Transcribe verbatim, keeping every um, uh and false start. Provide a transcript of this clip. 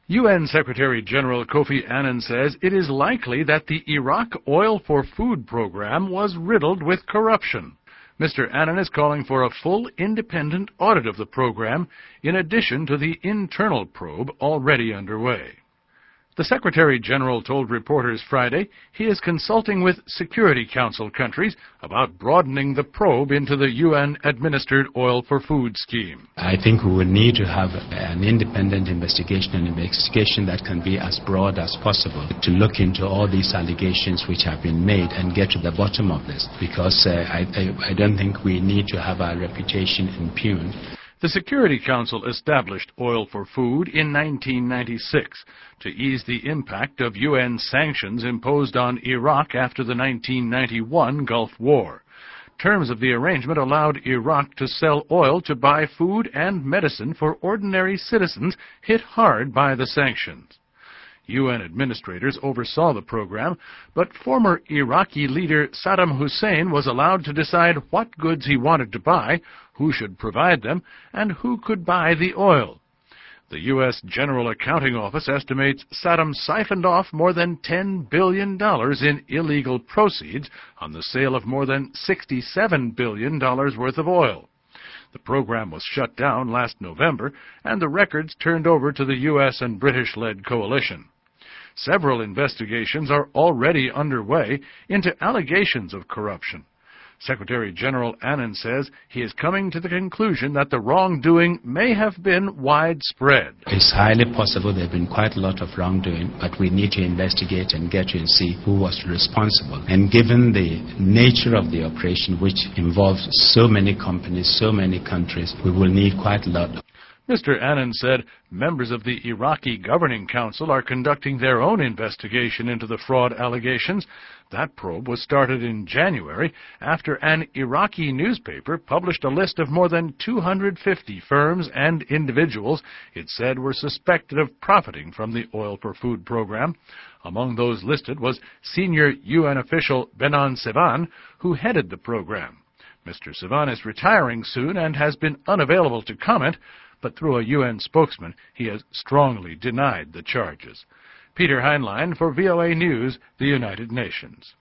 U N Secretary-General Kofi Annan says it is likely that the Iraq Oil for Food program was riddled with corruption. Mister Annan is calling for a full independent audit of the program, in addition to the internal probe already underway. The Secretary-General told reporters Friday he is consulting with Security Council countries about broadening the probe into the U N-administered Oil for Food scheme. I think we will need to have an independent investigation, an investigation that can be as broad as possible, to look into all these allegations which have been made and get to the bottom of this, because uh, I, I, I don't think we need to have our reputation impugned. The Security Council established Oil for Food in nineteen ninety-six to ease the impact of U N sanctions imposed on Iraq after the nineteen ninety-one Gulf War. Terms of the arrangement allowed Iraq to sell oil to buy food and medicine for ordinary citizens hit hard by the sanctions. U N administrators oversaw the program, but former Iraqi leader Saddam Hussein was allowed to decide what goods he wanted to buy, who should provide them, and who could buy the oil. The U S General Accounting Office estimates Saddam siphoned off more than ten billion dollars in illegal proceeds on the sale of more than sixty-seven billion dollars worth of oil. The program was shut down last November, and the records turned over to the U S and British-led coalition. Several investigations are already underway into allegations of corruption. Secretary-General Annan says he is coming to the conclusion that the wrongdoing may have been widespread. It's highly possible there have been quite a lot of wrongdoing, but we need to investigate and get to and see who was responsible. And given the nature of the operation, which involves so many companies, so many countries, we will need quite a lot. Mister Annan said members of the Iraqi Governing Council are conducting their own investigation into the fraud allegations. That probe was started in January after an Iraqi newspaper published a list of more than two hundred fifty firms and individuals it said were suspected of profiting from the Oil for Food program. Among those listed was senior U N official Benon Sevan, who headed the program. Mister Sevan is retiring soon and has been unavailable to comment, but through a U N spokesman, he has strongly denied the charges. Peter Heinlein for V O A News, the United Nations.